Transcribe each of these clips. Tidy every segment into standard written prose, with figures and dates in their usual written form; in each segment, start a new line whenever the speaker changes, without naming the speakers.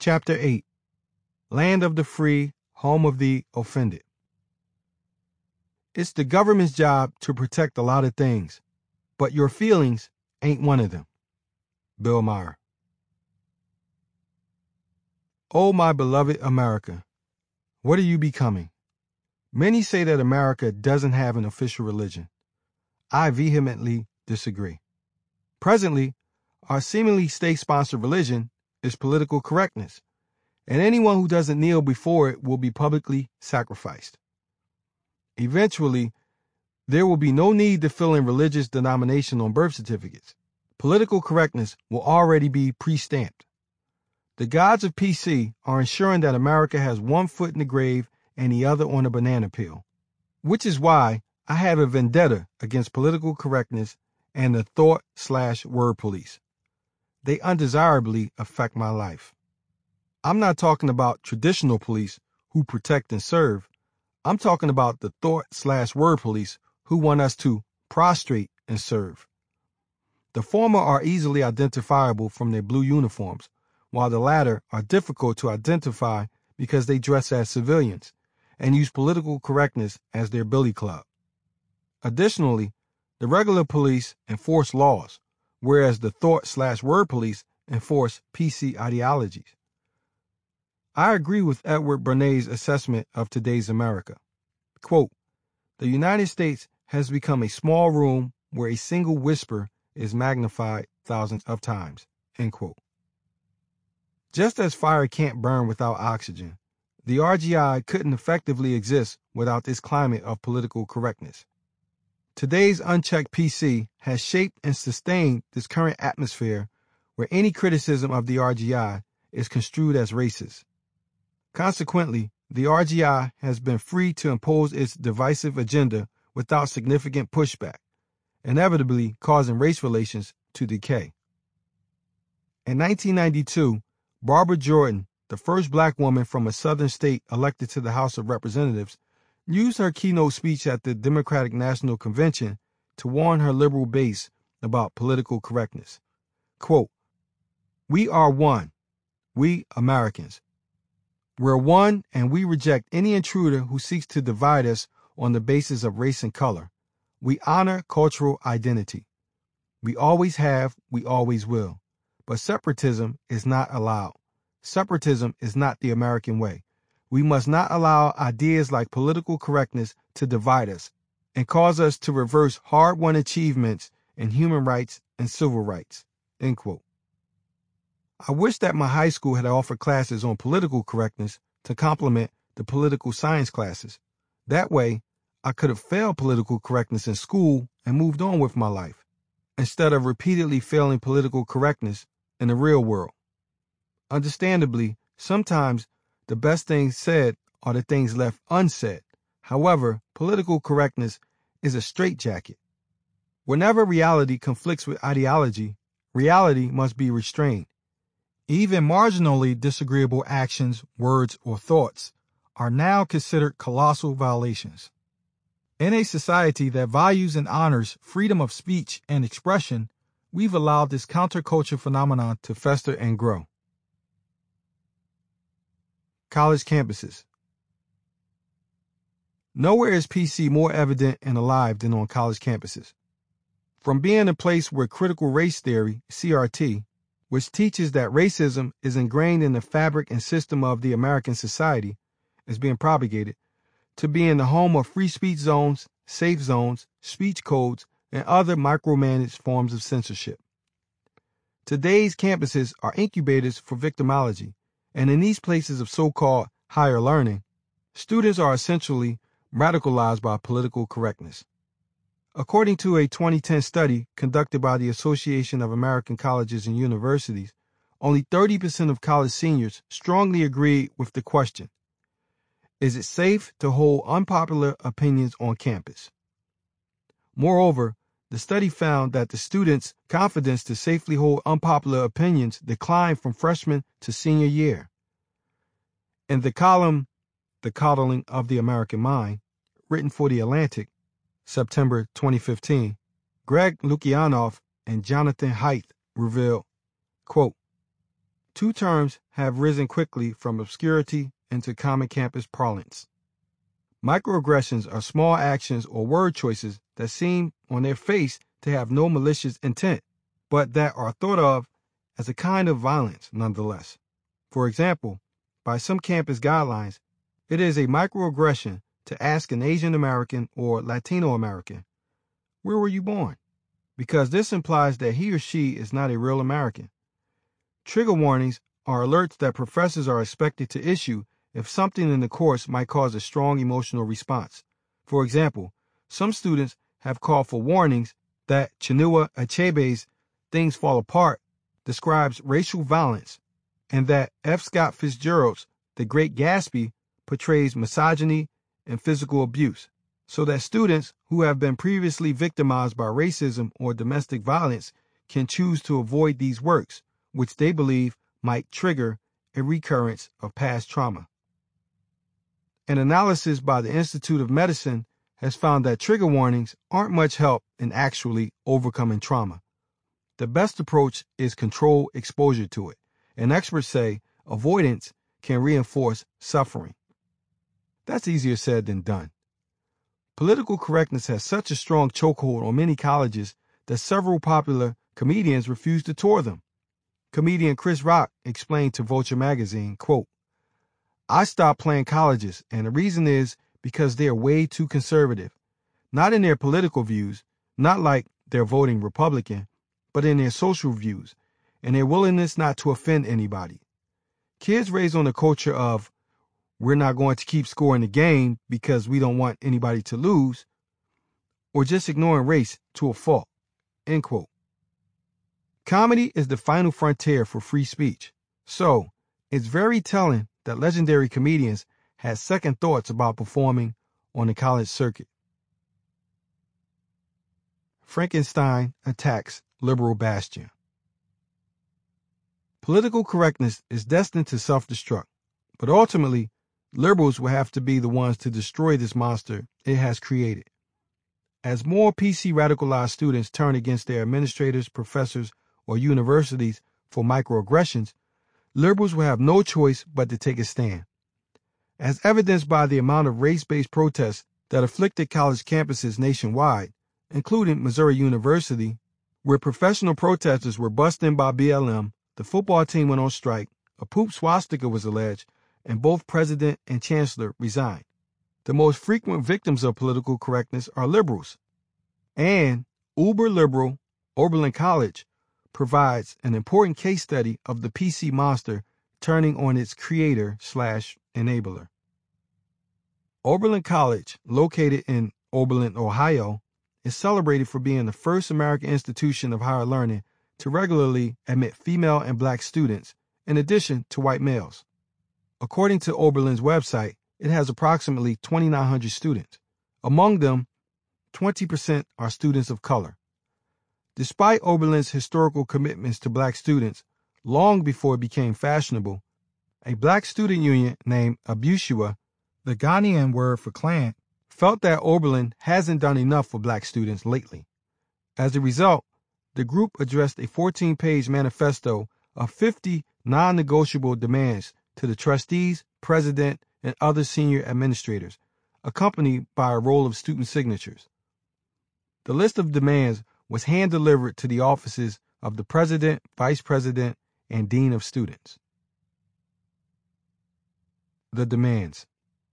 Chapter 8. Land of the Free, Home of the Offended. It's the government's job to protect a lot of things, but your feelings ain't one of them. Bill Maher. Oh, my beloved America, what are you becoming? Many say that America doesn't have an official religion. I vehemently disagree. Presently, our seemingly state-sponsored religion is political correctness, and anyone who doesn't kneel before it will be publicly sacrificed. Eventually, there will be no need to fill in religious denomination on birth certificates. Political correctness will already be pre-stamped. The gods of PC are ensuring that America has one foot in the grave and the other on a banana peel, which is why I have a vendetta against political correctness and the thought/word police. They undesirably affect my life. I'm not talking about traditional police who protect and serve. I'm talking about the thought/word police who want us to prostrate and serve. The former are easily identifiable from their blue uniforms, while the latter are difficult to identify because they dress as civilians and use political correctness as their billy club. Additionally, the regular police enforce laws, whereas the thought/word police enforce PC ideologies. I agree with Edward Bernays' assessment of today's America. Quote, "The United States has become a small room where a single whisper is magnified thousands of times." End quote. Just as fire can't burn without oxygen, the RGI couldn't effectively exist without this climate of political correctness. Today's unchecked PC has shaped and sustained this current atmosphere where any criticism of the RGI is construed as racist. Consequently, the RGI has been free to impose its divisive agenda without significant pushback, inevitably causing race relations to decay. In 1992, Barbara Jordan, the first black woman from a southern state elected to the House of Representatives, used her keynote speech at the Democratic National Convention to warn her liberal base about political correctness. Quote, "We are one, we Americans. We're one, and we reject any intruder who seeks to divide us on the basis of race and color. We honor cultural identity. We always have, we always will. But separatism is not allowed. Separatism is not the American way. We must not allow ideas like political correctness to divide us and cause us to reverse hard-won achievements in human rights and civil rights." End quote. I wish that my high school had offered classes on political correctness to complement the political science classes. That way, I could have failed political correctness in school and moved on with my life, instead of repeatedly failing political correctness in the real world. Understandably, sometimes the best things said are the things left unsaid. However, political correctness is a straitjacket. Whenever reality conflicts with ideology, reality must be restrained. Even marginally disagreeable actions, words, or thoughts are now considered colossal violations. In a society that values and honors freedom of speech and expression, we've allowed this counterculture phenomenon to fester and grow. College campuses. Nowhere is PC more evident and alive than on college campuses. From being a place where critical race theory, CRT, which teaches that racism is ingrained in the fabric and system of the American society, is being propagated, to being the home of free speech zones, safe zones, speech codes, and other micromanaged forms of censorship. Today's campuses are incubators for victimology, and in these places of so-called higher learning, students are essentially radicalized by political correctness. According to a 2010 study conducted by the Association of American Colleges and Universities, only 30% of college seniors strongly agreed with the question, is it safe to hold unpopular opinions on campus? Moreover, the study found that the students' confidence to safely hold unpopular opinions declined from freshman to senior year. In the column, "The Coddling of the American Mind," written for The Atlantic, September 2015, Greg Lukianoff and Jonathan Haidt revealed, quote, two terms have risen quickly from obscurity into common campus parlance. Microaggressions are small actions or word choices that seem on their face to have no malicious intent, but that are thought of as a kind of violence nonetheless. For example, by some campus guidelines, it is a microaggression to ask an Asian American or Latino American, "Where were you born?" because this implies that he or she is not a real American. Trigger warnings are alerts that professors are expected to issue if something in the course might cause a strong emotional response. For example, some students have called for warnings that Chinua Achebe's Things Fall Apart describes racial violence, and that F. Scott Fitzgerald's The Great Gatsby portrays misogyny and physical abuse, so that students who have been previously victimized by racism or domestic violence can choose to avoid these works, which they believe might trigger a recurrence of past trauma. An analysis by the Institute of Medicine has found that trigger warnings aren't much help in actually overcoming trauma. The best approach is controlled exposure to it, and experts say avoidance can reinforce suffering. That's easier said than done. Political correctness has such a strong chokehold on many colleges that several popular comedians refuse to tour them. Comedian Chris Rock explained to Vulture magazine, quote, "I stopped playing colleges, and the reason is because they are way too conservative, not in their political views, not like they're voting Republican, but in their social views and their willingness not to offend anybody. Kids raised on a culture of, we're not going to keep scoring the game because we don't want anybody to lose, or just ignoring race to a fault," end quote. Comedy is the final frontier for free speech, so it's very telling that legendary comedians had second thoughts about performing on the college circuit. Frankenstein attacks liberal bastion. Political correctness is destined to self-destruct, but ultimately, liberals will have to be the ones to destroy this monster it has created. As more PC radicalized students turn against their administrators, professors, or universities for microaggressions, liberals will have no choice but to take a stand. As evidenced by the amount of race-based protests that afflicted college campuses nationwide, including Missouri University, where professional protesters were bussed in by BLM, the football team went on strike, a poop swastika was alleged, and both president and chancellor resigned. The most frequent victims of political correctness are liberals. And uber liberal Oberlin College provides an important case study of the PC monster turning on its creator/enabler. Oberlin College, located in Oberlin, Ohio, is celebrated for being the first American institution of higher learning to regularly admit female and black students, in addition to white males. According to Oberlin's website, it has approximately 2,900 students. Among them, 20% are students of color. Despite Oberlin's historical commitments to black students, long before it became fashionable, a black student union named Abushua, the Ghanaian word for Klan, felt that Oberlin hasn't done enough for black students lately. As a result, the group addressed a 14-page manifesto of 50 non-negotiable demands to the trustees, president, and other senior administrators, accompanied by a roll of student signatures. The list of demands was hand-delivered to the offices of the president, vice president, and dean of students. The demands.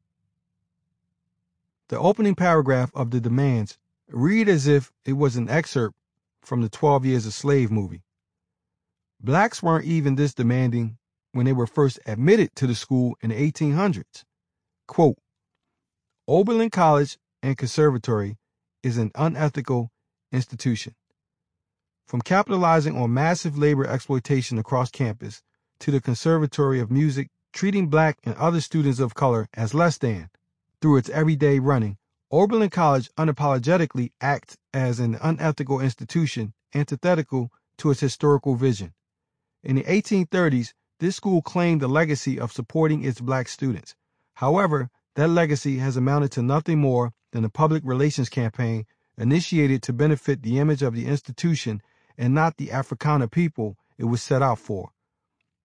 The opening paragraph of the demands read as if it was an excerpt from the 12 Years a Slave movie. Blacks weren't even this demanding when they were first admitted to the school in the 1800s. Quote, "Oberlin College and Conservatory is an unethical institution. From capitalizing on massive labor exploitation across campus to the Conservatory of Music treating black and other students of color as less than through its everyday running, Oberlin College unapologetically acts as an unethical institution antithetical to its historical vision. In the 1830s, this school claimed the legacy of supporting its black students. However, that legacy has amounted to nothing more than a public relations campaign initiated to benefit the image of the institution and not the Africana people it was set out for.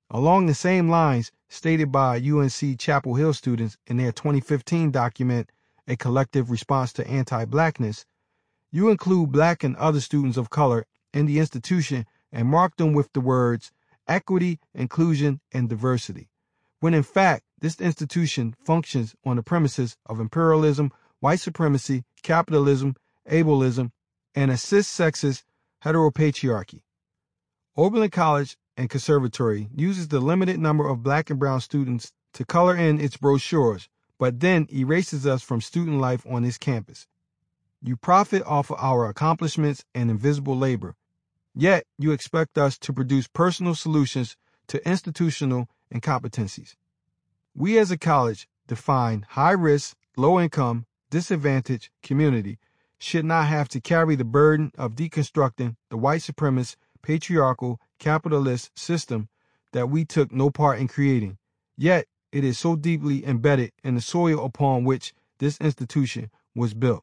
Along the same lines stated by UNC Chapel Hill students in their 2015 document, A Collective Response to Anti-Blackness, you include Black and other students of color in the institution and mark them with the words equity, inclusion, and diversity, when in fact this institution functions on the premises of imperialism, white supremacy, capitalism, ableism, and a cis-sexist heteropatriarchy. Oberlin College and Conservatory uses the limited number of Black and brown students to color in its brochures, but then erases us from student life on its campus. You profit off of our accomplishments and invisible labor, yet you expect us to produce personal solutions to institutional incompetencies. We as a college define high risk, low income, disadvantaged community should not have to carry the burden of deconstructing the white supremacist, patriarchal, capitalist system that we took no part in creating, yet it is so deeply embedded in the soil upon which this institution was built.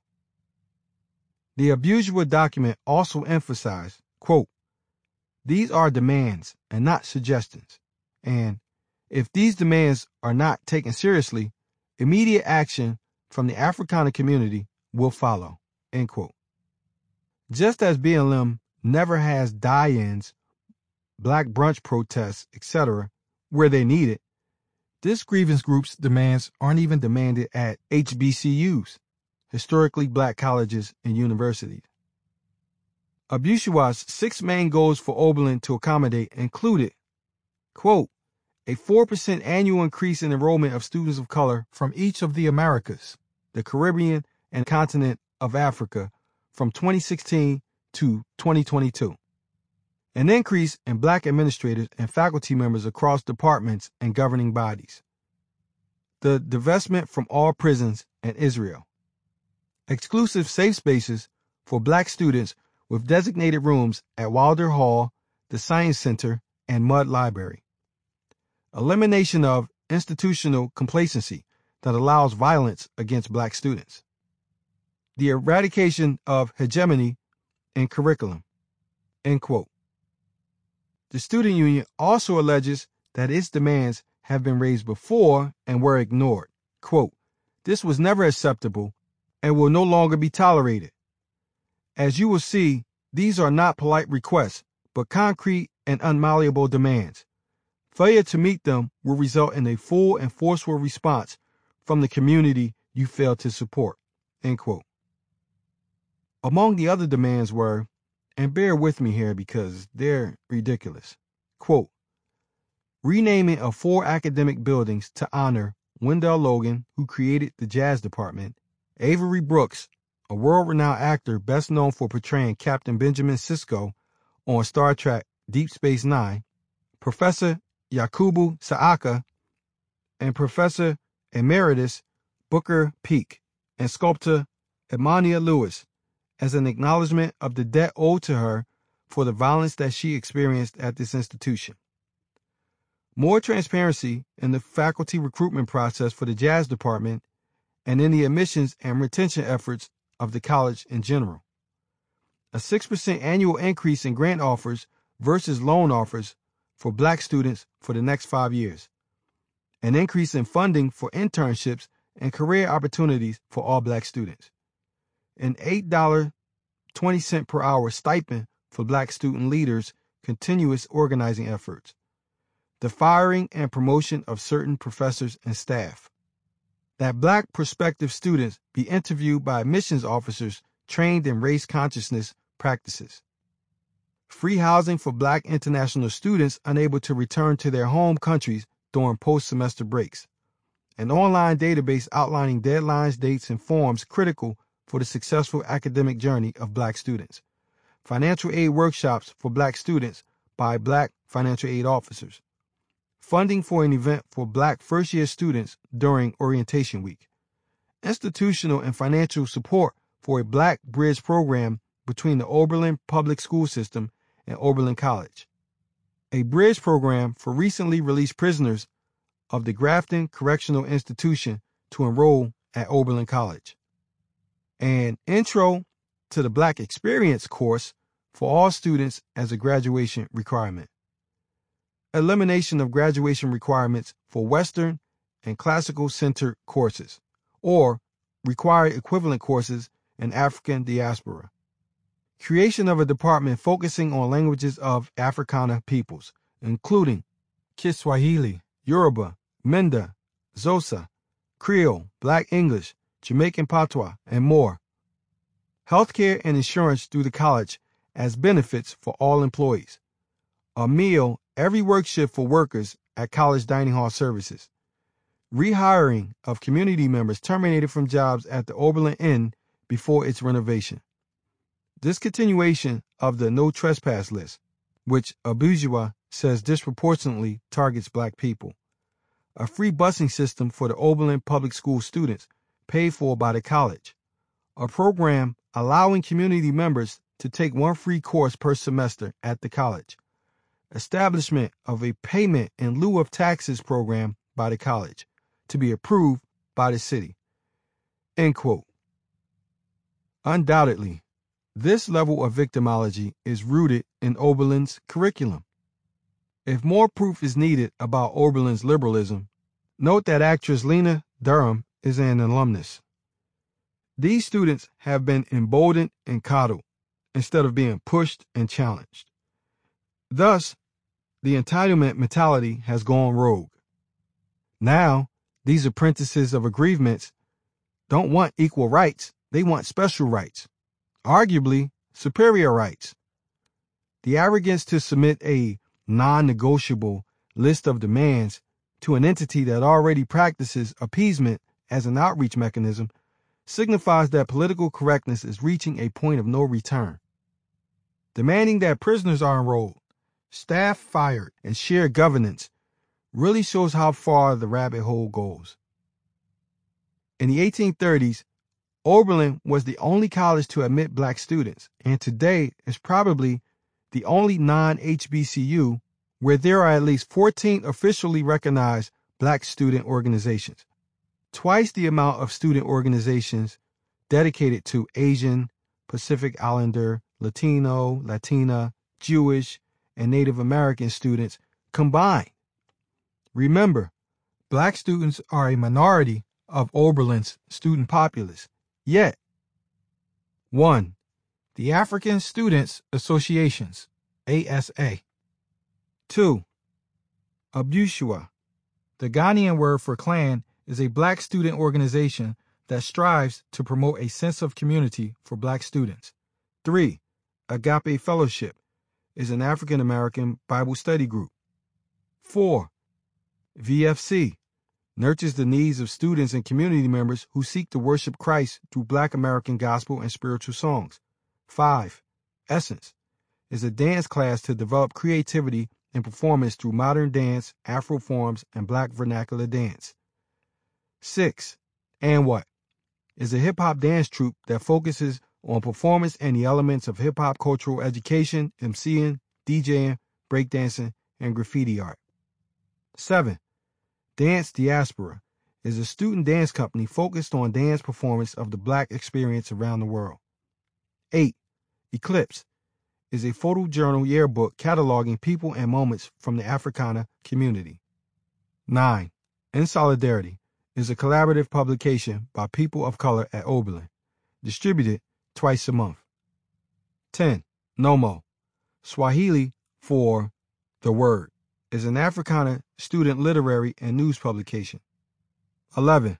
The Abujamra document also emphasized, quote, these are demands and not suggestions, and if these demands are not taken seriously, immediate action from the Africana community will follow, end quote. Just as BLM never has die-ins, Black brunch protests, etc., where they need it, this grievance group's demands aren't even demanded at HBCUs, historically Black colleges and universities. Abujamra's 6 main goals for Oberlin to accommodate included, quote, a 4% annual increase in enrollment of students of color from each of the Americas, the Caribbean, and continent of Africa from 2016 to 2022. An increase in Black administrators and faculty members across departments and governing bodies. The divestment from all prisons in Israel. Exclusive safe spaces for Black students with designated rooms at Wilder Hall, the Science Center, and Mudd Library. Elimination of institutional complacency that allows violence against Black students. The eradication of hegemony in curriculum, end quote. The student union also alleges that its demands have been raised before and were ignored. Quote, this was never acceptable and will no longer be tolerated. As you will see, these are not polite requests, but concrete and unmalleable demands. Failure to meet them will result in a full and forceful response from the community you failed to support, end quote. Among the other demands were, and bear with me here because they're ridiculous, quote, renaming of 4 academic buildings to honor Wendell Logan, who created the jazz department, Avery Brooks, a world-renowned actor best known for portraying Captain Benjamin Sisko on Star Trek Deep Space Nine, Professor Yakubu Saaka, and Professor Emeritus Booker Peak, and sculptor Emania Lewis, as an acknowledgement of the debt owed to her for the violence that she experienced at this institution. More transparency in the faculty recruitment process for the jazz department and in the admissions and retention efforts of the college in general. A 6% annual increase in grant offers versus loan offers for Black students for the next 5 years. An increase in funding for internships and career opportunities for all Black students. An $8.20 per hour stipend for Black student leaders' continuous organizing efforts. The firing and promotion of certain professors and staff. That Black prospective students be interviewed by admissions officers trained in race consciousness practices. Free housing for Black international students unable to return to their home countries during post-semester breaks. An online database outlining deadlines, dates, and forms critical for the successful academic journey of Black students. Financial aid workshops for Black students by Black financial aid officers. Funding for an event for Black first-year students during orientation week. Institutional and financial support for a Black bridge program between the Oberlin public school system and Oberlin College. A bridge program for recently released prisoners of the Grafton Correctional Institution to enroll at Oberlin College. An Intro to the Black Experience course for all students as a graduation requirement. elimination of graduation requirements for Western and classical-centered courses, or required equivalent courses in African diaspora. Creation of a department focusing on languages of Africana peoples, including Kiswahili, Yoruba, Menda, Xhosa, Creole, Black English, Jamaican Patois, and more. Healthcare and insurance through the college as benefits for all employees. A meal every work shift for workers at college dining hall services. Rehiring of community members terminated from jobs at the Oberlin Inn before its renovation. Discontinuation of the no trespass list, which Abujua says disproportionately targets Black people. A free busing system for the Oberlin public school students paid for by the college. A program allowing community members to take one free course per semester at the college. Establishment of a payment in lieu of taxes program by the college to be approved by the city. End quote. Undoubtedly, this level of victimology is rooted in Oberlin's curriculum. If more proof is needed about Oberlin's liberalism, note that actress Lena Durham is an alumnus. These students have been emboldened and coddled instead of being pushed and challenged. Thus, the entitlement mentality has gone rogue. Now, these apprentices of aggrievements don't want equal rights, they want special rights, arguably superior rights. The arrogance to submit a non-negotiable list of demands to an entity that already practices appeasement as an outreach mechanism signifies that political correctness is reaching a point of no return. Demanding that prisoners are enrolled, staff fired, and shared governance really shows how far the rabbit hole goes. In the 1830s, Oberlin was the only college to admit Black students, and today is probably the only non-HBCU where there are at least 14 officially recognized Black student organizations, twice the amount of student organizations dedicated to Asian, Pacific Islander, Latino, Latina, Jewish, and Native American students combined. Remember, Black students are a minority of Oberlin's student populace, yet 1. The African Students Associations, ASA. 2. Abujua. The Ghanaian word for clan is a Black student organization that strives to promote a sense of community for Black students. 3. Agape Fellowship is an African American Bible study group. 4. VFC nurtures the needs of students and community members who seek to worship Christ through Black American gospel and spiritual songs. 5. Essence is a dance class to develop creativity and performance through modern dance, Afro forms, and Black vernacular dance. 6. And What is a hip-hop dance troupe that focuses on performance and the elements of hip-hop cultural education, MCing, DJing, breakdancing, and graffiti art. 7. Dance Diaspora is a student dance company focused on dance performance of the Black experience around the world. 8. Eclipse is a photojournal yearbook cataloging people and moments from the Africana community. 9. In Solidarity is a collaborative publication by people of color at Oberlin, distributed twice a month. 10. Nomo, Swahili for The Word, is an Africana student literary and news publication. 11.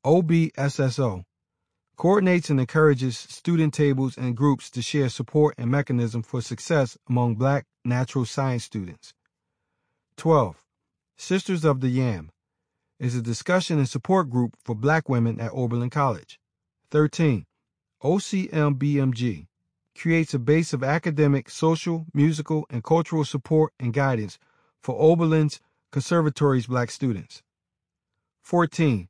OBSSO coordinates and encourages student tables and groups to share support and mechanism for success among Black natural science students. 12. Sisters of the Yam is a discussion and support group for Black women at Oberlin College. 13. OCMBMG creates a base of academic, social, musical, and cultural support and guidance for Oberlin's Conservatory's Black students. 14.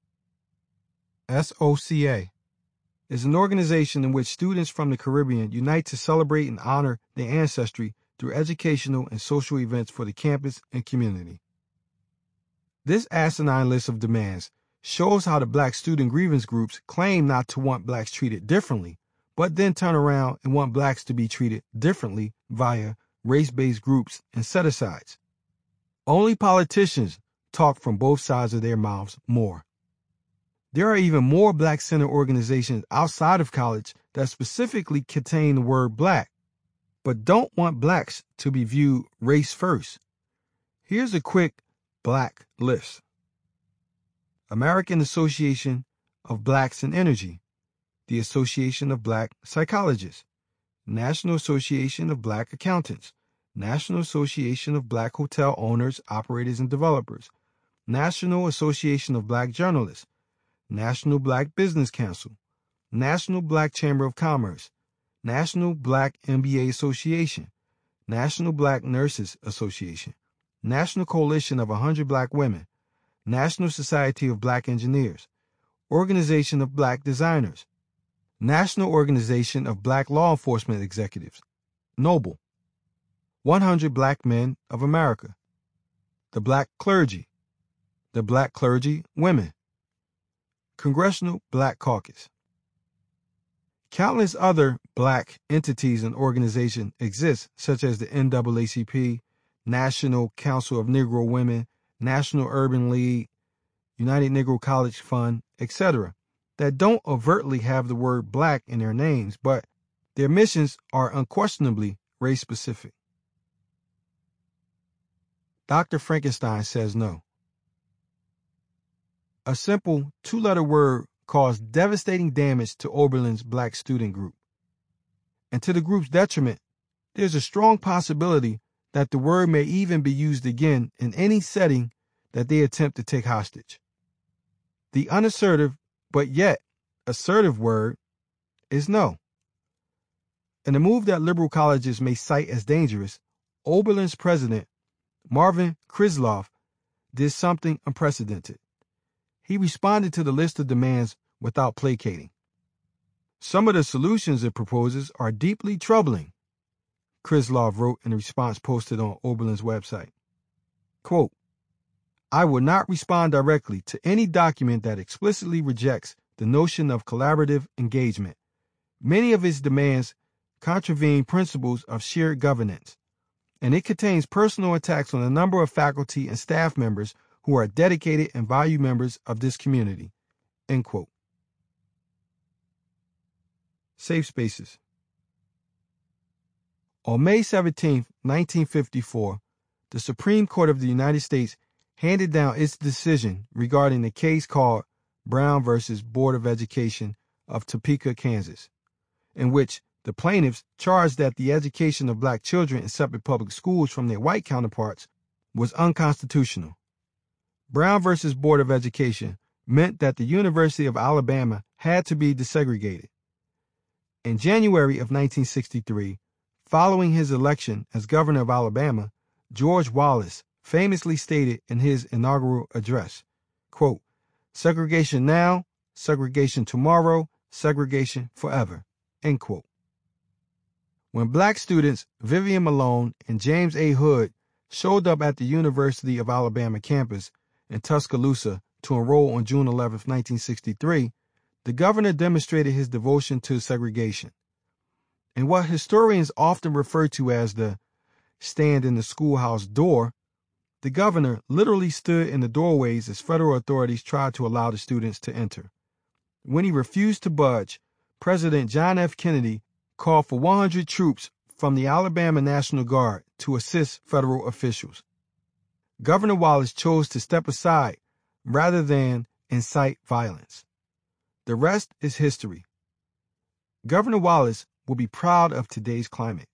SOCA is an organization in which students from the Caribbean unite to celebrate and honor their ancestry through educational and social events for the campus and community. This asinine list of demands shows how the Black student grievance groups claim not to want Blacks treated differently, but then turn around and want Blacks to be treated differently via race-based groups and set-asides. Only politicians talk from both sides of their mouths more. There are even more Black-centered organizations outside of college that specifically contain the word Black, but don't want Blacks to be viewed race first. Here's a quick Black list. American Association of Blacks in Energy, the Association of Black Psychologists, National Association of Black Accountants, National Association of Black Hotel Owners, Operators, and Developers, National Association of Black Journalists, National Black Business Council, National Black Chamber of Commerce, National Black MBA Association, National Black Nurses Association, National Coalition of 100 Black Women, National Society of Black Engineers, Organization of Black Designers, National Organization of Black Law Enforcement Executives, NOBLE, 100 Black Men of America, the Black Clergy, the Black Clergy Women, Congressional Black Caucus. Countless other Black entities and organizations exist, such as the NAACP, National Council of Negro Women, National Urban League, United Negro College Fund, etc., that don't overtly have the word Black in their names, but their missions are unquestionably race-specific. Dr. Frankenstein says no. A simple two-letter word caused devastating damage to Oberlin's Black student group. And to the group's detriment, there's a strong possibility that the word may even be used again in any setting that they attempt to take hostage. The unassertive, but yet assertive word is no. In a move that liberal colleges may cite as dangerous, Oberlin's president, Marvin Krisloff, did something unprecedented. He responded to the list of demands without placating. Some of the solutions it proposes are deeply troubling, Krisloff wrote in a response posted on Oberlin's website. Quote, I will not respond directly to any document that explicitly rejects the notion of collaborative engagement. Many of its demands contravene principles of shared governance, and it contains personal attacks on a number of faculty and staff members who are dedicated and valued members of this community. End quote. Safe Spaces. On May 17, 1954, the Supreme Court of the United States handed down its decision regarding the case called Brown v. Board of Education of Topeka, Kansas, in which the plaintiffs charged that the education of Black children in separate public schools from their white counterparts was unconstitutional. Brown v. Board of Education meant that the University of Alabama had to be desegregated. In January of 1963, following his election as governor of Alabama, George Wallace famously stated in his inaugural address, quote, segregation now, segregation tomorrow, segregation forever, end quote. When Black students Vivian Malone and James A. Hood showed up at the University of Alabama campus in Tuscaloosa to enroll on June 11, 1963, the governor demonstrated his devotion to segregation. In what historians often refer to as the stand in the schoolhouse door, the governor literally stood in the doorways as federal authorities tried to allow the students to enter. When he refused to budge, President John F. Kennedy called for 100 troops from the Alabama National Guard to assist federal officials. Governor Wallace chose to step aside rather than incite violence. The rest is history. Governor Wallace will be proud of today's climate.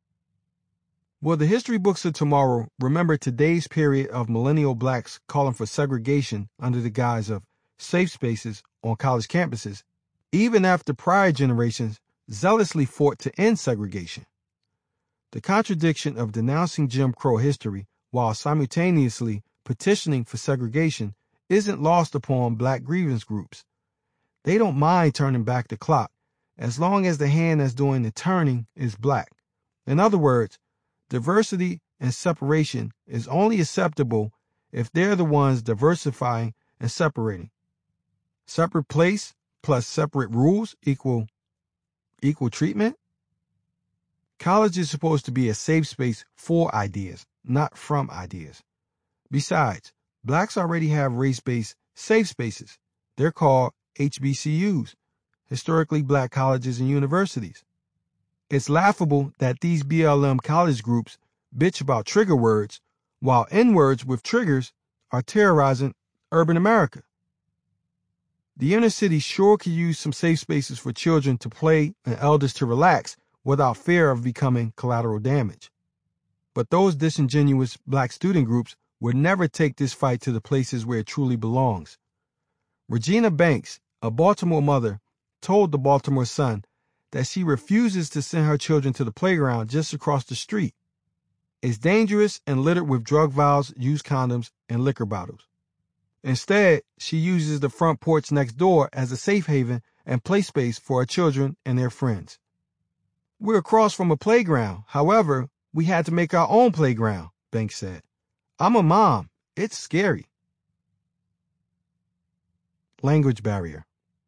Will the history books of tomorrow remember today's period of millennial Blacks calling for segregation under the guise of safe spaces on college campuses, even after prior generations zealously fought to end segregation? The contradiction of denouncing Jim Crow history while simultaneously petitioning for segregation isn't lost upon Black grievance groups. They don't mind turning back the clock as long as the hand that's doing the turning is Black. In other words, diversity and separation is only acceptable if they're the ones diversifying and separating. Separate place plus separate rules equal treatment? College is supposed to be a safe space for ideas, not from ideas. Besides, blacks already have race-based safe spaces. They're called HBCUs, historically black colleges and universities. It's laughable that these BLM college groups bitch about trigger words, while N-words with triggers are terrorizing urban America. The inner city sure could use some safe spaces for children to play and elders to relax without fear of becoming collateral damage. But those disingenuous black student groups would never take this fight to the places where it truly belongs. Regina Banks, a Baltimore mother, told the Baltimore Sun that she refuses to send her children to the playground just across the street. It's dangerous and littered with drug vials, used condoms, and liquor bottles. Instead, she uses the front porch next door as a safe haven and play space for her children and their friends. We're across from a playground. However, we had to make our own playground, Banks said. I'm a mom. It's scary. Language barrier.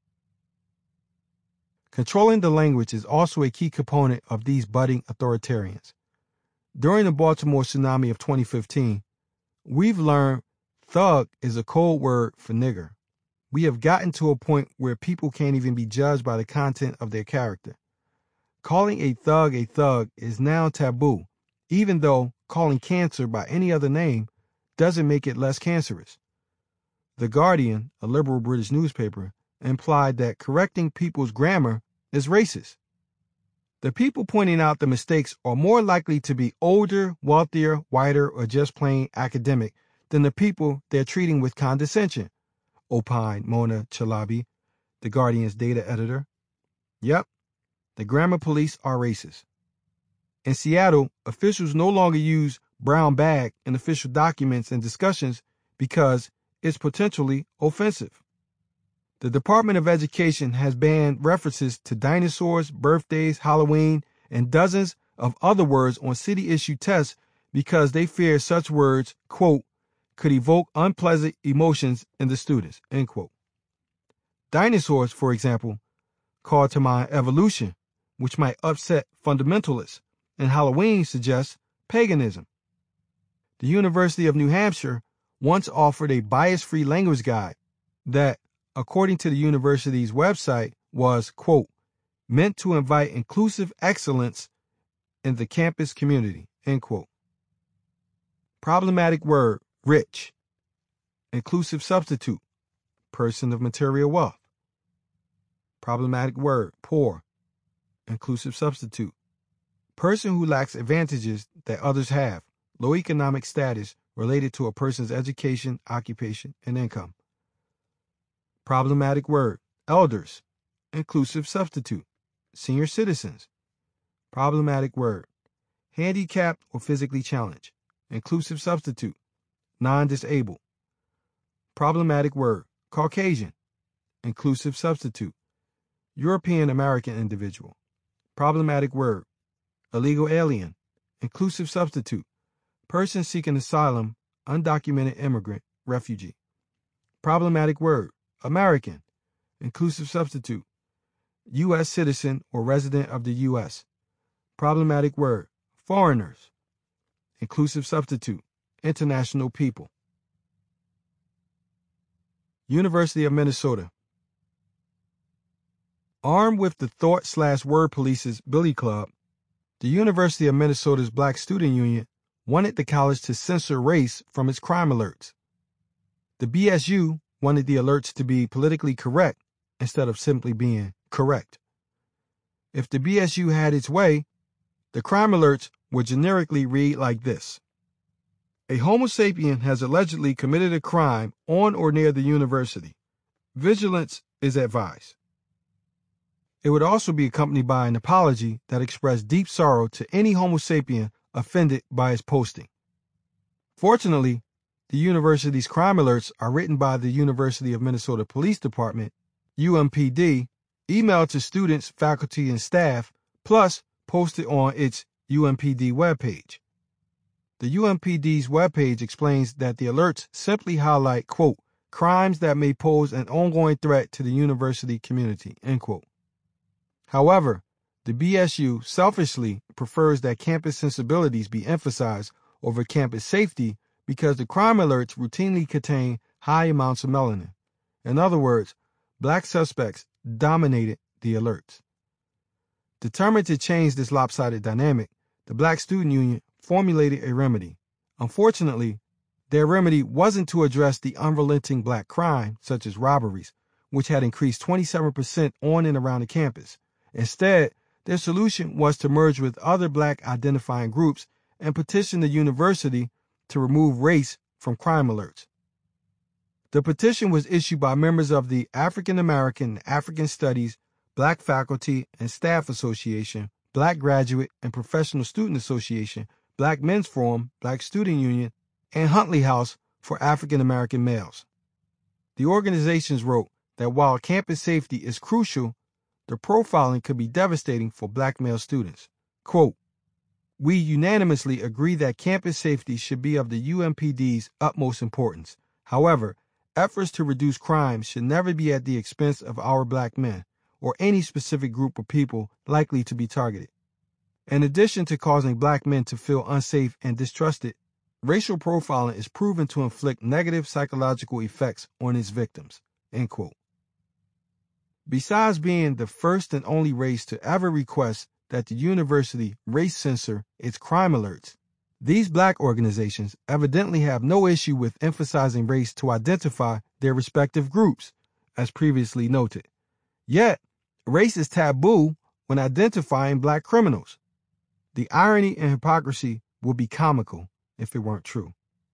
Controlling the language is also a key component of these budding authoritarians. During the Baltimore tsunami of 2015, we've learned thug is a code word for nigger. We have gotten to a point where people can't even be judged by the content of their character. Calling a thug is now taboo, even though calling cancer by any other name doesn't make it less cancerous. The Guardian, a liberal British newspaper, implied that correcting people's grammar is racist. The people pointing out the mistakes are more likely to be older, wealthier, whiter, or just plain academic than the people they're treating with condescension, opined Mona Chalabi, the Guardian's data editor. Yep, the grammar police are racist. In Seattle, officials no longer use brown bag in official documents and discussions because it's potentially offensive. The Department of Education has banned references to dinosaurs, birthdays, Halloween, and dozens of other words on city-issued tests because they fear such words, quote, could evoke unpleasant emotions in the students, end quote. Dinosaurs, for example, call to mind evolution, which might upset fundamentalists, and Halloween suggests paganism. The University of New Hampshire once offered a bias-free language guide that, according to the university's website, was, quote, meant to invite inclusive excellence in the campus community, end quote. Problematic word, rich. Inclusive substitute, person of material wealth. Problematic word, poor. Inclusive substitute, person who lacks advantages that others have, low economic status related to a person's education, occupation, and income. Problematic word, elders. Inclusive substitute, senior citizens. Problematic word, handicapped or physically challenged. Inclusive substitute, non-disabled. Problematic word, Caucasian. Inclusive substitute, European American individual. Problematic word, illegal alien. Inclusive substitute, person seeking asylum, undocumented immigrant, refugee. Problematic word, American. Inclusive substitute, U.S. citizen or resident of the U.S. Problematic word, foreigners. Inclusive substitute, international people. University of Minnesota. Armed with the thought/word police's Billy Club, the University of Minnesota's Black Student Union wanted the college to censor race from its crime alerts. The BSU wanted the alerts to be politically correct instead of simply being correct. If the BSU had its way, the crime alerts would generically read like this. A Homo sapien has allegedly committed a crime on or near the university. Vigilance is advised. It would also be accompanied by an apology that expressed deep sorrow to any Homo sapien offended by its posting. Fortunately, the university's crime alerts are written by the University of Minnesota Police Department, UMPD, emailed to students, faculty, and staff, plus posted on its UMPD webpage. The UMPD's webpage explains that the alerts simply highlight, quote, crimes that may pose an ongoing threat to the university community, end quote. However, the BSU selfishly prefers that campus sensibilities be emphasized over campus safety because the crime alerts routinely contain high amounts of melanin. In other words, black suspects dominated the alerts. Determined to change this lopsided dynamic, the Black Student Union formulated a remedy. Unfortunately, their remedy wasn't to address the unrelenting black crime, such as robberies, which had increased 27% on and around the campus. Instead, their solution was to merge with other black identifying groups and petition the university to remove race from crime alerts. The petition was issued by members of the African American and African Studies, Black Faculty and Staff Association, Black Graduate and Professional Student Association, Black Men's Forum, Black Student Union, and Huntley House for African American males. The organizations wrote that while campus safety is crucial, the profiling could be devastating for black male students. Quote, "We unanimously agree that campus safety should be of the UMPD's utmost importance. However, efforts to reduce crime should never be at the expense of our black men or any specific group of people likely to be targeted. In addition to causing black men to feel unsafe and distrusted, racial profiling is proven to inflict negative psychological effects on its victims." End quote. Besides being the first and only race to ever request that the university race censor its crime alerts, these black organizations evidently have no issue with emphasizing race to identify their respective groups, as previously noted. Yet, race is taboo when identifying black criminals. The irony and hypocrisy would be comical if it weren't true.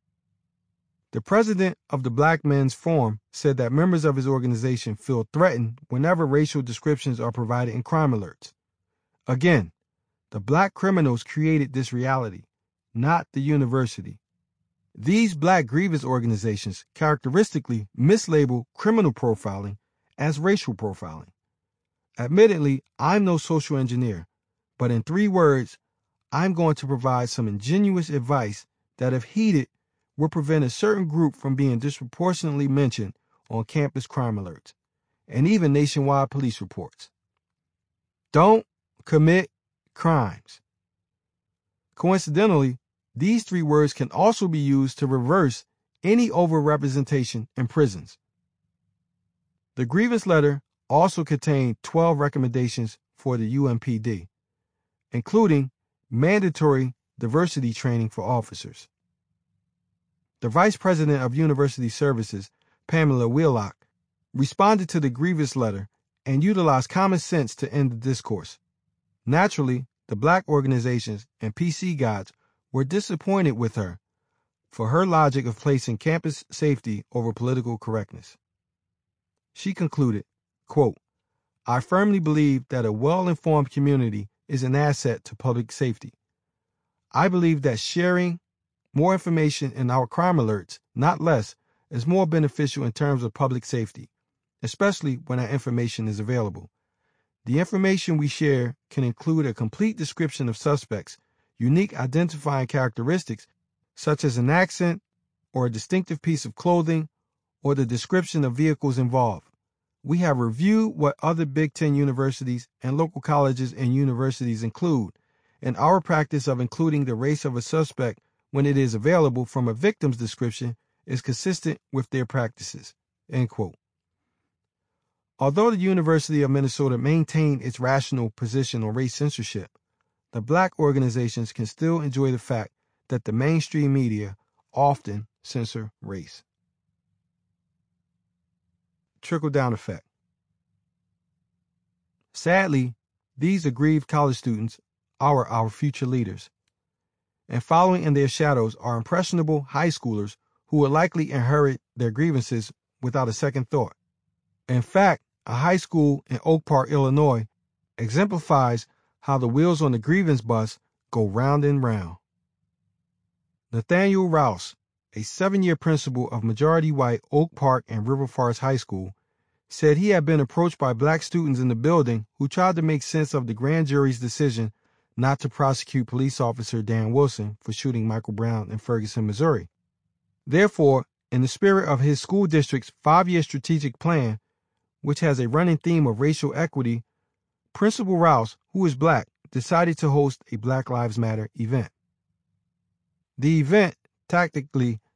The president of the Black Men's Forum said that members of his organization feel threatened whenever racial descriptions are provided in crime alerts. Again, the black criminals created this reality, not the university. These black grievance organizations characteristically mislabel criminal profiling as racial profiling. Admittedly, I'm no social engineer, but in 3 words, I'm going to provide some ingenuous advice that, if heeded, will prevent a certain group from being disproportionately mentioned on campus crime alerts and even nationwide police reports. Don't commit crimes. Coincidentally, these 3 words can also be used to reverse any overrepresentation in prisons. The grievance letter also contained 12 recommendations for the UMPD, including mandatory diversity training for officers. The Vice President of University Services, Pamela Wheelock, responded to the grievance letter and utilized common sense to end the discourse. Naturally, the black organizations and PC gods were disappointed with her for her logic of placing campus safety over political correctness. She concluded, quote, "I firmly believe that a well-informed community is an asset to public safety. I believe that sharing more information in our crime alerts, not less, is more beneficial in terms of public safety, especially when that information is available. The information we share can include a complete description of suspects, unique identifying characteristics such as an accent or a distinctive piece of clothing or the description of vehicles involved. We have reviewed what other Big Ten universities and local colleges and universities include, and our practice of including the race of a suspect when it is available from a victim's description is consistent with their practices." End quote. Although the University of Minnesota maintained its rational position on race censorship, the black organizations can still enjoy the fact that the mainstream media often censor race. Trickle-down effect. Sadly, these aggrieved college students are our future leaders, and following in their shadows are impressionable high schoolers who will likely inherit their grievances without a second thought. In fact, a high school in Oak Park, Illinois, exemplifies how the wheels on the grievance bus go round and round. Nathaniel Rouse, a 7-year principal of majority-white Oak Park and River Forest High School, said he had been approached by black students in the building who tried to make sense of the grand jury's decision not to prosecute police officer Dan Wilson for shooting Michael Brown in Ferguson, Missouri. Therefore, in the spirit of his school district's 5-year strategic plan, which has a running theme of racial equity, Principal Rouse, who is black, decided to host a Black Lives Matter event. The event tactically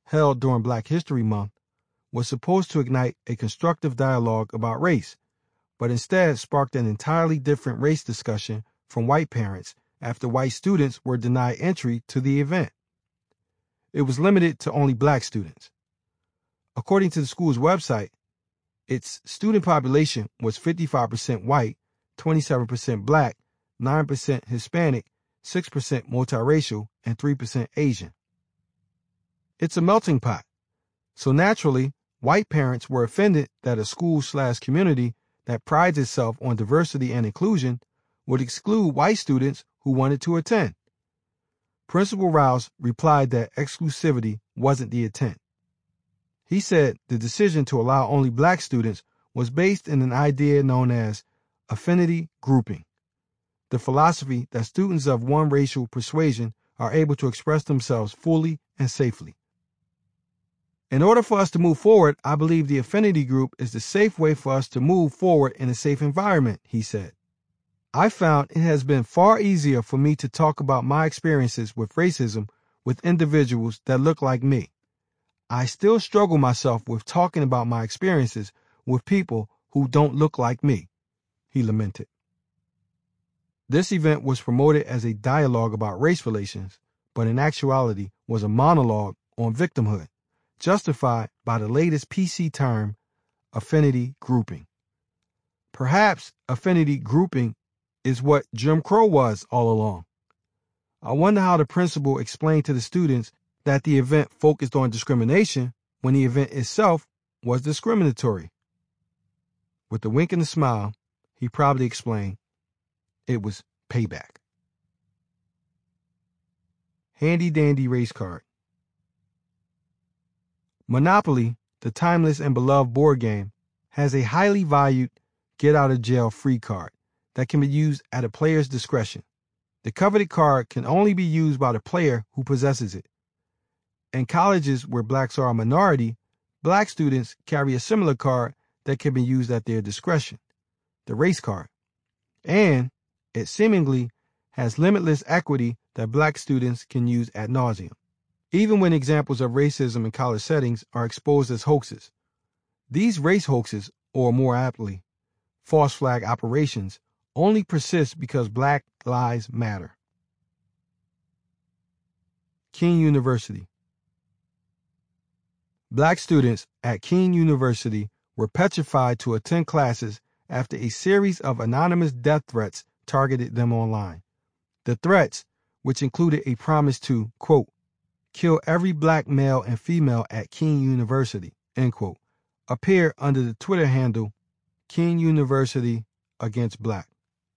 held during Black History Month, was supposed to ignite a constructive dialogue about race, but instead sparked an entirely different race discussion from white parents after white students were denied entry to the event. It was limited to only Black students. According to the school's website, its student population was 55% white, 27% Black, 9% Hispanic, 6% multiracial, and 3% Asian. It's a melting pot, so naturally, white parents were offended that a school/community that prides itself on diversity and inclusion would exclude white students who wanted to attend. Principal Rouse replied that exclusivity wasn't the intent. He said the decision to allow only Black students was based in an idea known as affinity grouping, the philosophy that students of one racial persuasion are able to express themselves fully and safely. In order for us to move forward, I believe the affinity group is the safe way for us to move forward in a safe environment, he said. I found it has been far easier for me to talk about my experiences with racism with individuals that look like me. I still struggle myself with talking about my experiences with people who don't look like me, he lamented. This event was promoted as a dialogue about race relations, but in actuality was a monologue on victimhood, justified by the latest PC term, affinity grouping. Perhaps affinity grouping is what Jim Crow was all along. I wonder how the principal explained to the students that the event focused on discrimination when the event itself was discriminatory. With a wink and a smile, he probably explained it was payback. Handy Dandy Race Card. Monopoly, the timeless and beloved board game, has a highly valued get-out-of-jail-free card that can be used at a player's discretion. The coveted card can only be used by the player who possesses it. In colleges where Blacks are a minority, Black students carry a similar card that can be used at their discretion, the race card. And it seemingly has limitless equity that Black students can use ad nauseum, even when examples of racism in college settings are exposed as hoaxes. These race hoaxes, or more aptly, false flag operations, only persist because Black lives matter. Kean University. Black students at Kean University were petrified to attend classes after a series of anonymous death threats targeted them online. The threats, which included a promise to, quote, kill every Black male and female at Kean University, end quote, appear under the Twitter handle Kean University Against Black.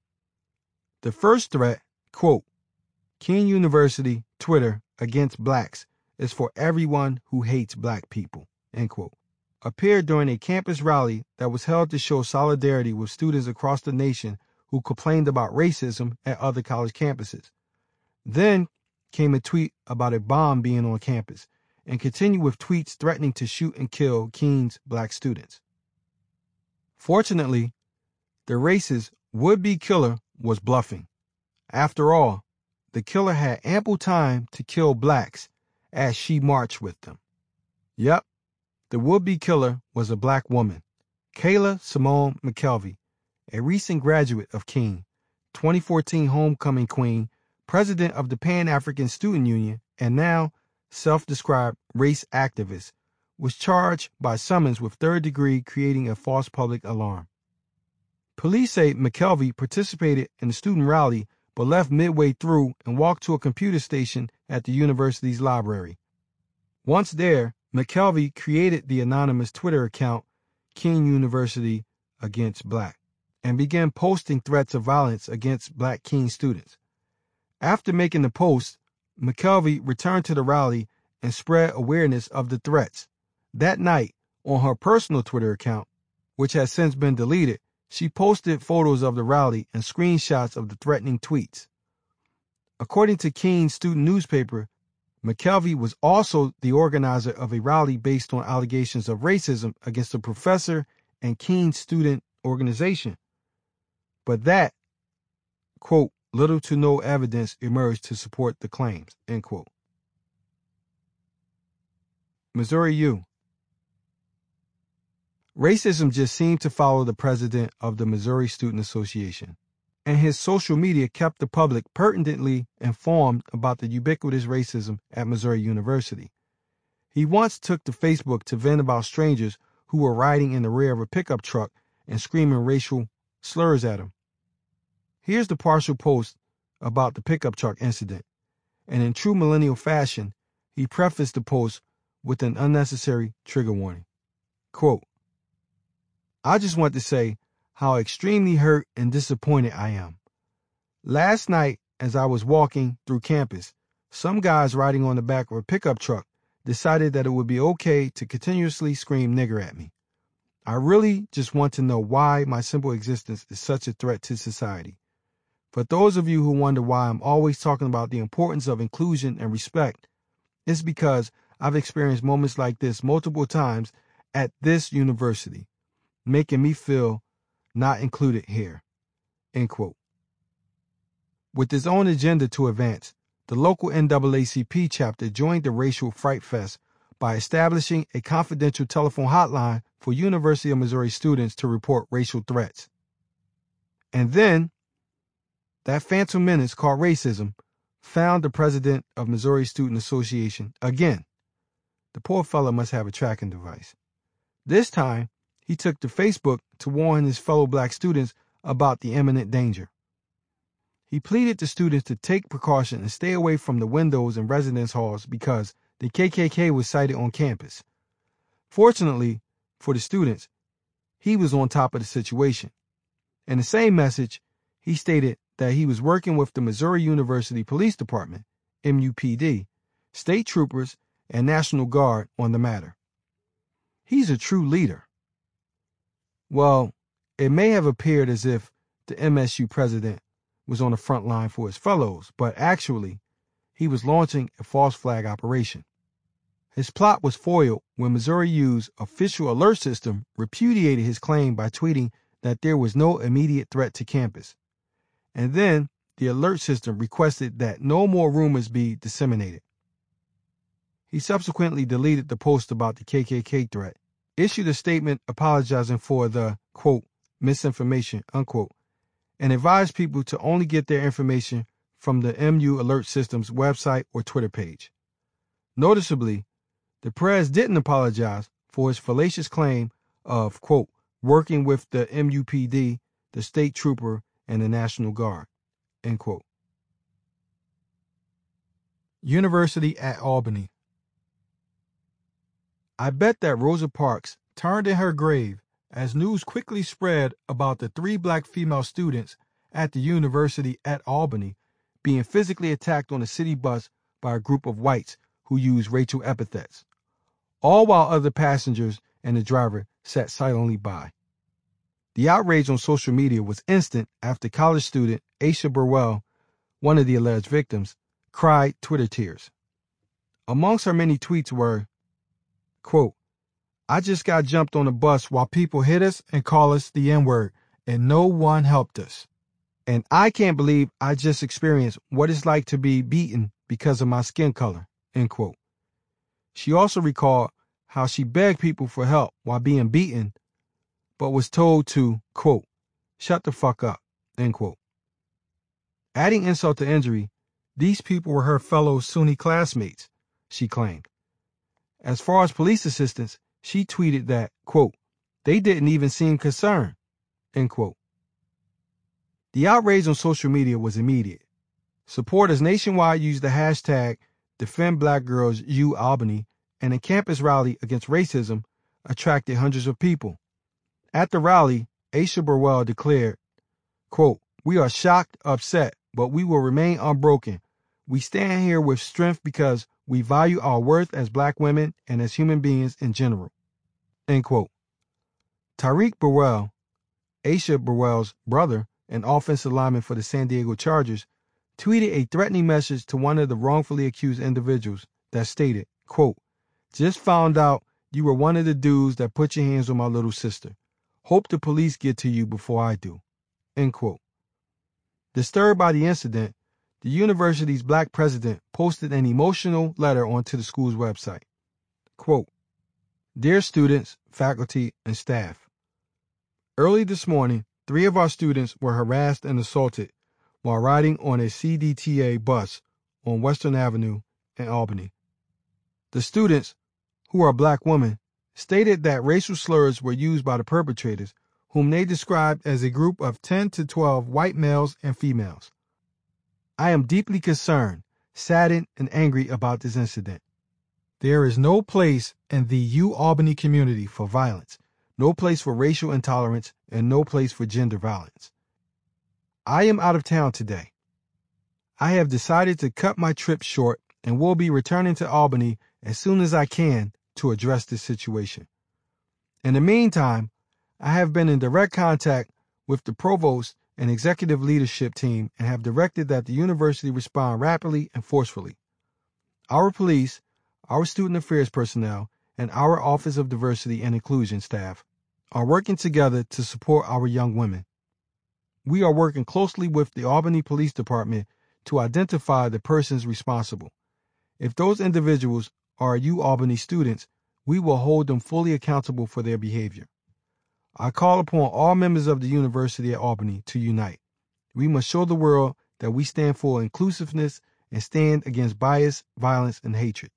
The first threat, quote, Kean University Twitter Against Blacks is for everyone who hates Black people, end quote, appeared during a campus rally that was held to show solidarity with students across the nation who complained about racism at other college campuses. Then came a tweet about a bomb being on campus, and continued with tweets threatening to shoot and kill Kean's Black students. Fortunately, the racist would-be killer was bluffing. After all, the killer had ample time to kill Blacks as she marched with them. Yep, the would-be killer was a Black woman, Kayla Simone McKelvey, a recent graduate of Kean, 2014 homecoming queen, president of the Pan-African Student Union, and now self-described race activist, was charged by summons with third-degree creating a false public alarm. Police say McKelvey participated in the student rally but left midway through and walked to a computer station at the university's library. Once there, McKelvey created the anonymous Twitter account Kean University Against Black and began posting threats of violence against Black Kean students. After making the post, McKelvey returned to the rally and spread awareness of the threats. That night, on her personal Twitter account, which has since been deleted, she posted photos of the rally and screenshots of the threatening tweets. According to Kean's student newspaper, McKelvey was also the organizer of a rally based on allegations of racism against a professor and Kean's student organization. But that, quote, little to no evidence emerged to support the claims, end quote. Missouri U. Racism just seemed to follow the president of the Missouri Student Association, and his social media kept the public pertinently informed about the ubiquitous racism at Missouri University. He once took to Facebook to vent about strangers who were riding in the rear of a pickup truck and screaming racial slurs at him. Here's the partial post about the pickup truck incident, and in true millennial fashion, he prefaced the post with an unnecessary trigger warning. Quote, "I just want to say how extremely hurt and disappointed I am. Last night, as I was walking through campus, some guys riding on the back of a pickup truck decided that it would be okay to continuously scream nigger at me. I really just want to know why my simple existence is such a threat to society. For those of you who wonder why I'm always talking about the importance of inclusion and respect, it's because I've experienced moments like this multiple times at this university, making me feel not included here." End quote. With its own agenda to advance, the local NAACP chapter joined the Racial Fright Fest by establishing a confidential telephone hotline for University of Missouri students to report racial threats. And then, that phantom menace called racism found the president of Missouri Student Association again. The poor fellow must have a tracking device. This time, he took to Facebook to warn his fellow black students about the imminent danger. He pleaded to students to take precaution and stay away from the windows in residence halls because the KKK was sighted on campus. Fortunately for the students, he was on top of the situation. In the same message, he stated that he was working with the Missouri University Police Department, MUPD, state troopers, and National Guard on the matter. He's a true leader. Well, it may have appeared as if the MSU president was on the front line for his fellows, but actually, he was launching a false flag operation. His plot was foiled when Missouri U's official alert system repudiated his claim by tweeting that there was no immediate threat to campus. And then the alert system requested that no more rumors be disseminated. He subsequently deleted the post about the KKK threat, issued a statement apologizing for the, quote, misinformation, unquote, and advised people to only get their information from the MU Alert System's website or Twitter page. Noticeably, the press didn't apologize for his fallacious claim of, quote, working with the MUPD, the state trooper, and the National Guard, end quote. University at Albany. I bet that Rosa Parks turned in her grave as news quickly spread about the 3 black female students at the University at Albany being physically attacked on a city bus by a group of whites who used racial epithets, all while other passengers and the driver sat silently by. The outrage on social media was instant after college student Aisha Burwell, one of the alleged victims, cried Twitter tears. Amongst her many tweets were, quote, "I just got jumped on a bus while people hit us and call us the N-word, and no one helped us. And I can't believe I just experienced what it's like to be beaten because of my skin color," end quote. She also recalled how she begged people for help while being beaten, but was told to, quote, "shut the fuck up," end quote. Adding insult to injury, these people were her fellow SUNY classmates, she claimed. As far as police assistance, she tweeted that, quote, "they didn't even seem concerned," end quote. The outrage on social media was immediate. Supporters nationwide used the hashtag #DefendBlackGirlsUAlbany, and a campus rally against racism attracted hundreds of people. At the rally, Aisha Burwell declared, quote, "We are shocked, upset, but we will remain unbroken. We stand here with strength because we value our worth as black women and as human beings in general," end quote. Tariq Burwell, Aisha Burwell's brother and offensive lineman for the San Diego Chargers, tweeted a threatening message to one of the wrongfully accused individuals that stated, quote, "just found out you were one of the dudes that put your hands on my little sister. Hope the police get to you before I do," end quote. Disturbed by the incident, the university's black president posted an emotional letter onto the school's website. Quote, "Dear students, faculty, and staff, early this morning, 3 of our students were harassed and assaulted while riding on a CDTA bus on Western Avenue in Albany. The students, who are black women, stated that racial slurs were used by the perpetrators, whom they described as a group of 10 to 12 white males and females. I am deeply concerned, saddened, and angry about this incident. There is no place in the UAlbany community for violence, no place for racial intolerance, and no place for gender violence. I am out of town today. I have decided to cut my trip short and will be returning to Albany as soon as I can to address this situation. In the meantime, I have been in direct contact with the provost and executive leadership team and have directed that the university respond rapidly and forcefully. Our police, our student affairs personnel, and our Office of Diversity and Inclusion staff are working together to support our young women. We are working closely with the Albany Police Department to identify the persons responsible. If those individuals are UAlbany students, we will hold them fully accountable for their behavior. I call upon all members of the University at Albany to unite. We must show the world that we stand for inclusiveness and stand against bias, violence, and hatred.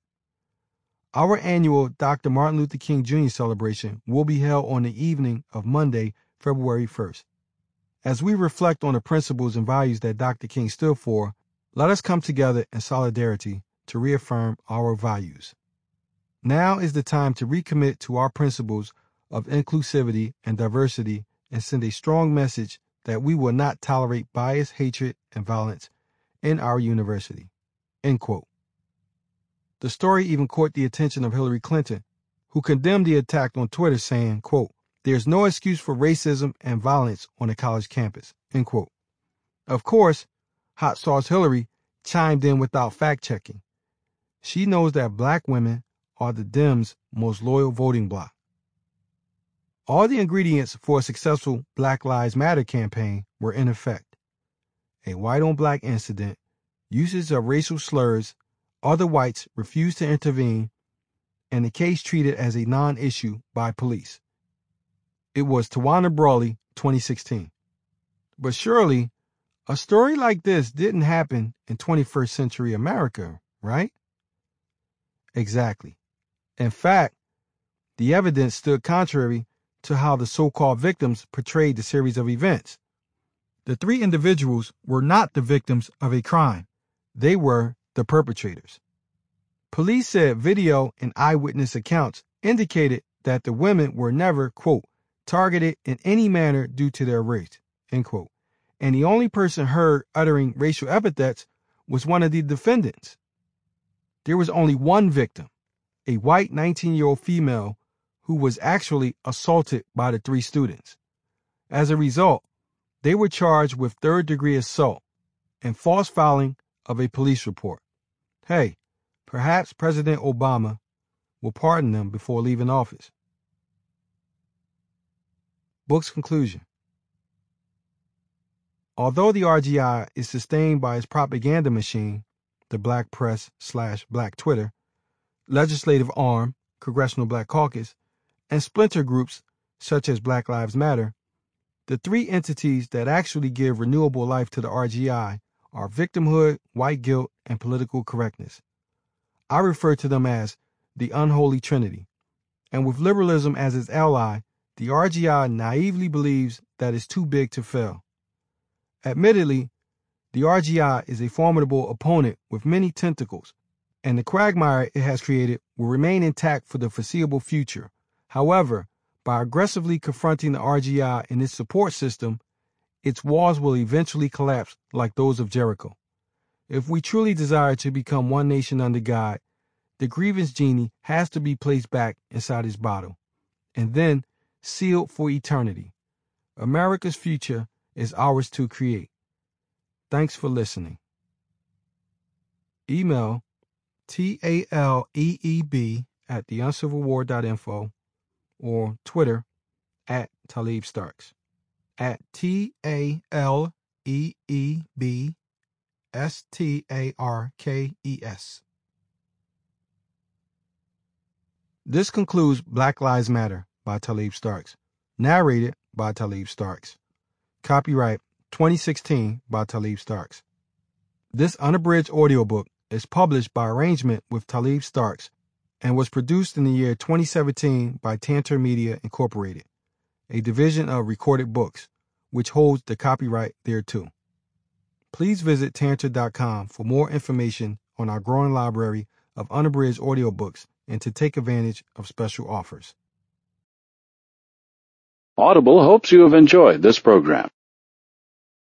Our annual Dr. Martin Luther King Jr. celebration will be held on the evening of Monday, February 1st. As we reflect on the principles and values that Dr. King stood for, let us come together in solidarity to reaffirm our values. Now is the time to recommit to our principles of inclusivity and diversity and send a strong message that we will not tolerate bias, hatred, and violence in our university." End quote. The story even caught the attention of Hillary Clinton, who condemned the attack on Twitter, saying, quote, "There's no excuse for racism and violence on a college campus." End quote. Of course, Hot Sauce Hillary chimed in without fact-checking. She knows that black women are the Dems' most loyal voting bloc. All the ingredients for a successful Black Lives Matter campaign were in effect. A white-on-black incident, usage of racial slurs, other whites refused to intervene, and the case treated as a non-issue by police. It was Tawana Brawley, 2016. But surely, a story like this didn't happen in 21st century America, right? Exactly. In fact, the evidence stood contrary to how the so-called victims portrayed the series of events. The 3 individuals were not the victims of a crime. They were the perpetrators. Police said video and eyewitness accounts indicated that the women were never, quote, "targeted in any manner due to their race," end quote. And the only person heard uttering racial epithets was one of the defendants. There was only one victim, a white 19-year-old female who was actually assaulted by the 3 students. As a result, they were charged with 3rd-degree assault and false filing of a police report. Hey, perhaps President Obama will pardon them before leaving office. Book's conclusion. Although the RGI is sustained by its propaganda machine, the Black Press / Black Twitter, legislative arm, Congressional Black Caucus, and splinter groups such as Black Lives Matter, the 3 entities that actually give renewable life to the RGI are victimhood, white guilt, and political correctness. I refer to them as the unholy trinity. And with liberalism as its ally, the RGI naively believes that it's too big to fail. Admittedly, the RGI is a formidable opponent with many tentacles, and the quagmire it has created will remain intact for the foreseeable future. However, by aggressively confronting the RGI and its support system, its walls will eventually collapse like those of Jericho. If we truly desire to become one nation under God, the grievance genie has to be placed back inside its bottle, and then sealed for eternity. America's future is ours to create. Thanks for listening. Email taleeb@theuncivilwar.info or Twitter @Talib Starks, @TALEEBSTARKES. This concludes Black Lives Matter by Talib Starks, narrated by Talib Starks. Copyright 2016 by Talib Starks. This unabridged audiobook is published by arrangement with Talib Starks and was produced in the year 2017 by Tantor Media Incorporated, a division of Recorded Books, which holds the copyright thereto. Please visit Tantor.com for more information on our growing library of unabridged audiobooks and to take advantage of special offers.
Audible hopes you have enjoyed this program.